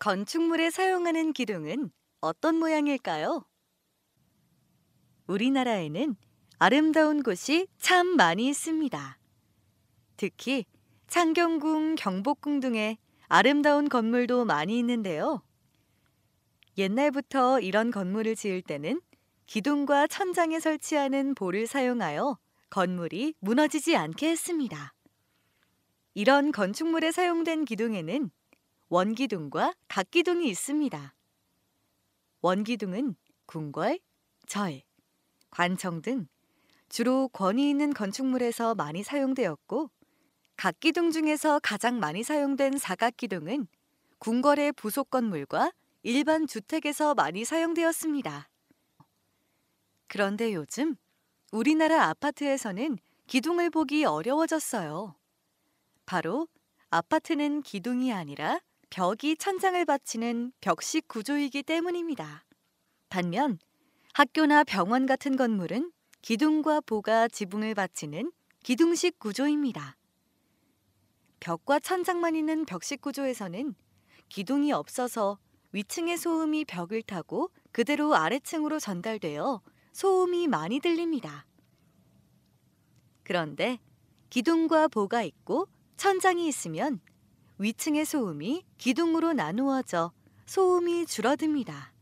건축물에 사용하는 기둥은 어떤 모양일까요? 우리나라에는 아름다운 곳이 참 많이 있습니다. 특히 창경궁, 경복궁 등의 아름다운 건물도 많이 있는데요. 옛날부터 이런 건물을 지을 때는 기둥과 천장에 설치하는 볼을 사용하여 건물이 무너지지 않게 했습니다. 이런 건축물에 사용된 기둥에는 원기둥과 각기둥이 있습니다. 원기둥은 궁궐, 절, 관청 등 주로 권위 있는 건축물에서 많이 사용되었고, 각기둥 중에서 가장 많이 사용된 사각기둥은 궁궐의 부속 건물과 일반 주택에서 많이 사용되었습니다. 그런데 요즘 우리나라 아파트에서는 기둥을 보기 어려워졌어요. 바로 아파트는 기둥이 아니라 벽이 천장을 받치는 벽식 구조이기 때문입니다. 반면 학교나 병원 같은 건물은 기둥과 보가 지붕을 받치는 기둥식 구조입니다. 벽과 천장만 있는 벽식 구조에서는 기둥이 없어서 위층의 소음이 벽을 타고 그대로 아래층으로 전달되어 소음이 많이 들립니다. 그런데 기둥과 보가 있고 천장이 있으면 위층의 소음이 기둥으로 나누어져 소음이 줄어듭니다.